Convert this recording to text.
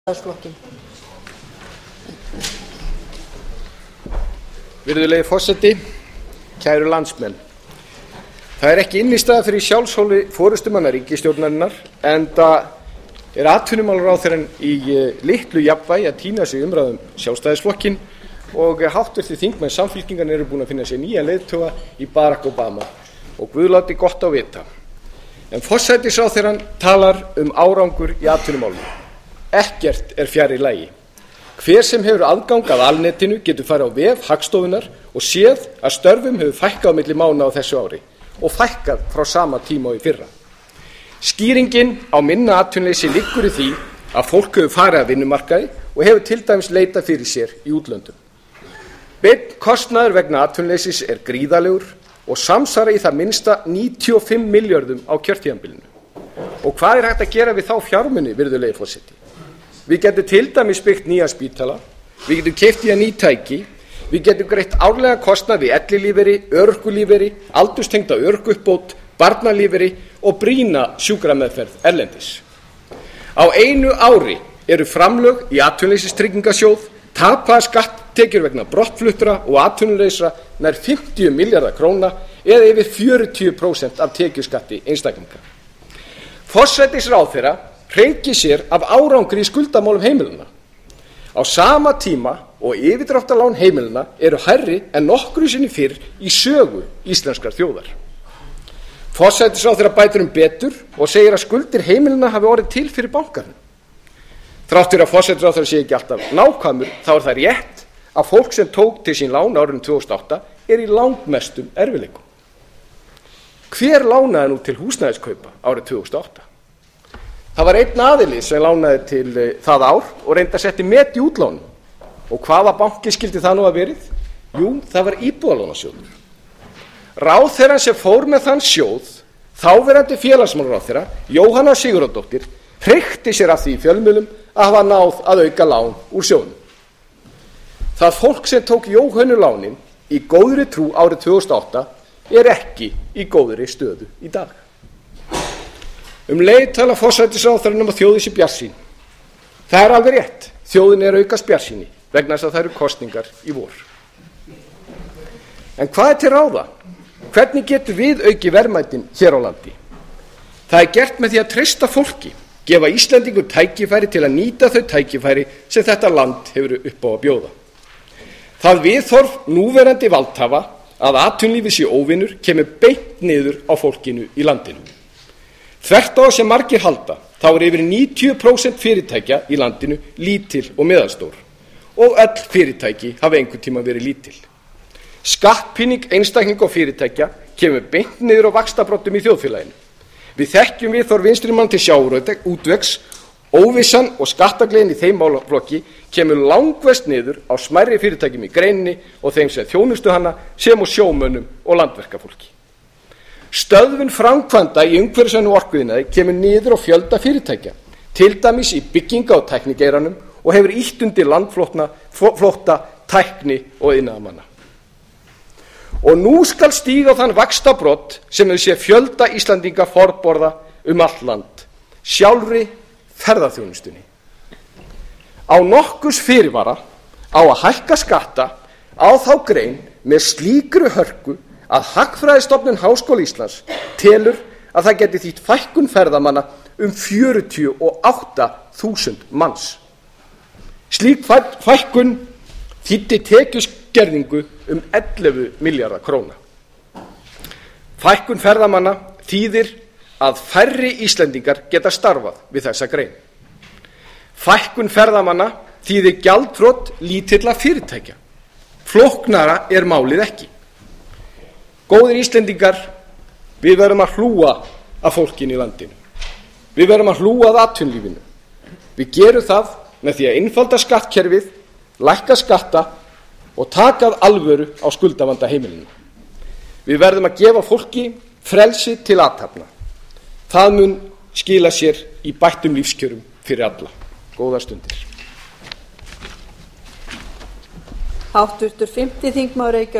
Virðulegi forseti, kæru landsmenn. Það er ekki innistæða fyrir sjálfshóli forystumanna ríkisstjórnarinnar, enda atvinnumálaráðherrann í litlu jafnvægi að týna sig umræðum Sjálfstæðisflokkinn og háttvirtir þingmenn Samfylkingarinnar eru búin að finna sér nýjan leiðtoga í Barack Obama og Guð láti gott á vita. En forsætisráðherrann talar árangur í atvinnumálum. Ekkert er fjær í lagi. Hver sem hefur aðgang að alnetinu getur farið á vef Hagstofunnar og séð að störfum hefur fækkað á milli mánaða á þessu ári og fækkað frá sama tíma og í fyrra. Skýringin á minna atvinnuleysi liggur í því að fólk hefur farið að vinnumarkaði og hefur til dæmis leitað fyrir sér í útlöndum. Beinn kostnaður vegna atvinnuleysis er gríðarlegur og samsvarar í það minnsta 95 milljörðum á kjörtímabilinu. Og hvað er hægt að gera við þá fjármuni, virðulegi forseti? Við getum til dæmis byggt nýja spítala, við getum keypt ný tæki, við getum greitt árlega kostnað við ellilífeyri, örorkulífeyri, aldurstengda örorkuuppbót, barnalífeyri og brýna sjúkrameðferð erlendis. Á einu ári eru framlög í atvinnuleysistryggingasjóð, tapaðar skatttekjur vegna brottfluttra og atvinnulausra nær 50 milljarða króna eða yfir 40% af tekjuskatti einstaklinga. Forsætisráðherra hreykir sér af árangri í skuldamálum heimilanna. Á sama tíma og yfirdráttarlán heimilanna eru hærri en nokkru sinni fyrr í sögu íslenskrar þjóðar. Forsætisráðherra bætir betur og segir að skuldir heimilanna hafi orðið til fyrir bankanum. Þrátt fyrir að forsætisráðherra sé ekki alltaf nákvæmur, þá er það rétt að fólk sem tók til sín lán árið 2008 er í langmestum erfiðleikum. Hver lánaði nú til húsnæðiskaupa árið 2008? Það var einn aðili sem lánaði til það ár og reyndi að setja met í útlánum. Og hvaða banki skyldi það nú að verið? Jú, það var Íbúðalánasjóður. Ráðherrann sem fór með þann sjóð, þáverandi félagsmálaráðherra, Jóhanna Sigurðardóttir, hreykti sér af því í fjölmiðlum að hafa náð að auka lán úr sjóðnum. Það fólk sem tók Jóhönnu lánin í góðri trú árið 2008 er ekki í góðri stöðu í dag. Leið tala forsætisráðherrann að þjóðin sé bjartsýn. Það er alveg rétt. Þjóðin er að aukast bjartsýni vegna þess að það eru kosningar í vor. En hvað er til ráða? Hvernig getum við aukið verðmætin hér á landi? Það er gert með því að treysta fólki, gefa Íslendingum tækifæri til að nýta þau tækifæri sem þetta land hefur upp á að bjóða. Það viðhorf núverandi valdhafa að atvinnulífið sé óvinur kemur beint niður á fólkinu í landinu. Þvert á sem margir halda, þá er yfir 90% fyrirtækja í landinu lítil og meðalstór og öll fyrirtæki hafa einhvern tíma verið lítil. Skattpíning einstaklinga og fyrirtækja kemur beint niður á vaxtabroddum í þjóðfélaginu. Við þekkjum viðhorf vinstrimann til sjávarútvegs, óvissan og skattagleðin í þeim málaflokki kemur langverst niður á smærri fyrirtækjum í greininni og þeim sem þjónustu hana sem og sjómönnum og landverkafólki. Stöðvun framkvæmda í umhverfisvænu orkuiðnaði kemur niður á fjölda fyrirtækja, til dæmis í bygginga- og tæknigeiranum og hefur ýtt undir landflótta, tækni og iðnaðarmanna. Og nú skal stíga á þann vaxtabrodd sem þau sé fjölda Íslandinga forborða allt land, sjálfri ferðaþjónustunni. Á nokkurs fyrirvara á að hækka skatta á þá grein með slíkri hörku að Hagfræðistofnun Háskóla Íslands telur að það geti þýtt fækkun ferðamanna 48.000 manns. Slík fækkun þýddi tekjuskerðingu 11 milljarða króna. Fækkun ferðamanna þýðir að færri Íslendingar geta starfað við þessa grein. Fækkun ferðamanna þýðir gjaldþrot lítilla fyrirtækja. Flóknara er málið ekki. Góðir Íslendingar, við verðum að hlúa að fólkinu í landinu. Við verðum að hlúa að atvinnulífinu. Við gerum það með því að einfalda skattkerfið, lækka skatta og taka af alvöru á skuldavanda heimilina. Við verðum að gefa fólki frelsi til athafna. Það mun skila sér í bættum lífskjörum fyrir alla. Góðar stundir. Háttvirtur 5. þingmaður